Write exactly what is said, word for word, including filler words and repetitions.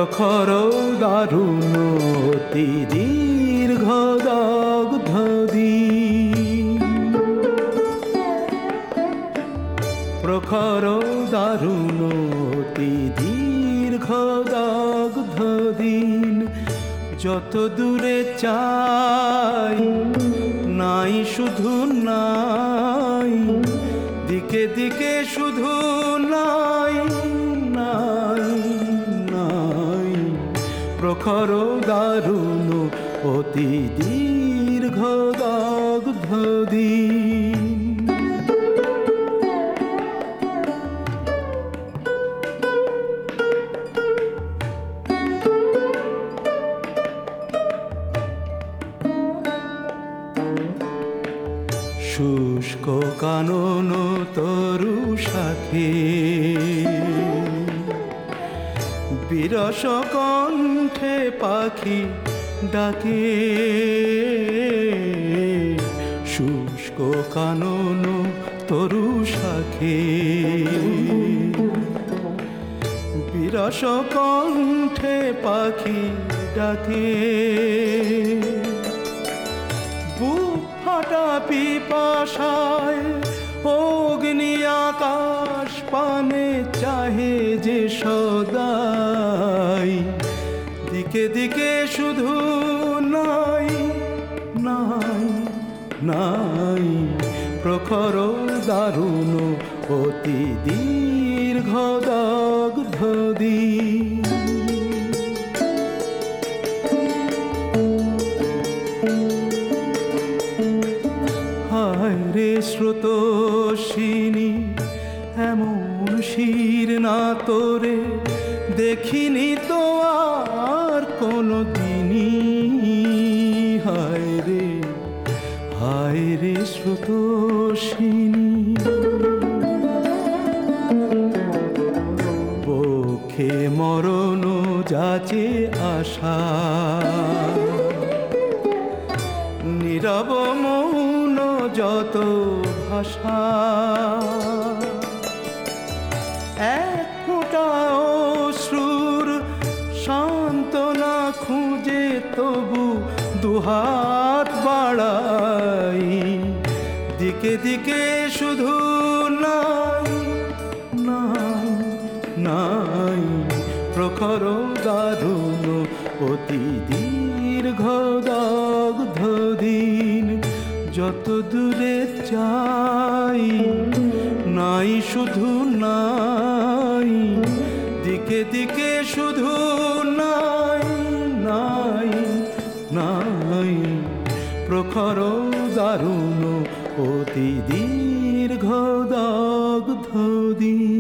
প্রখর দারুণ অতি দীর্ঘ দগ্ধ দিন, প্রখর দারুণ অতি দীর্ঘ দগ্ধ দিন। যত দূরে চাই নাই শুধু নাই, দিকে দিকে শুধু নাই নাই নাই, প্রখর দারুণ অতি দীর্ঘ দগ্ধ দিন। শুষ্ক কানন তরু শাখে বিরস কণ্ঠে পাখি ডাকে, শুষ্ক কানন তরু শাখে বিরস কণ্ঠে পাখি ডাকে। বুক ফাটা পিপাসায় অগ্নি আকাশ পানে চাহে যে সদাই, দিকে দিকে শুধু নাই নাই নাই, প্রখর দারুণ অতি দীর্ঘ দগ্ধ দিন। হায় রে স্রোতস্বিনী, এমন শির না তোরে দেখিনি তো আর কোনো দিনই। হায় রে হায় রে স্রোতস্বিনী, বক্ষে মরণ যাচে আশা, নীরব মৌন যত ভাষা। এক ফোঁটা অশ্রুর সান্ত্বনা খুঁজে তবু দুহাত বাড়াই, দিকে দিকে শুধু নাই নাই নাই, প্রখর দারুণ অতি দীর্ঘ দগ্ধ দিন। যত দূরে চাই নাই শুধু নাই, দিকে দিকে শুধু নাই নাই নাই, প্রখর দারুণ অতি দীর্ঘ দগ্ধ দিন।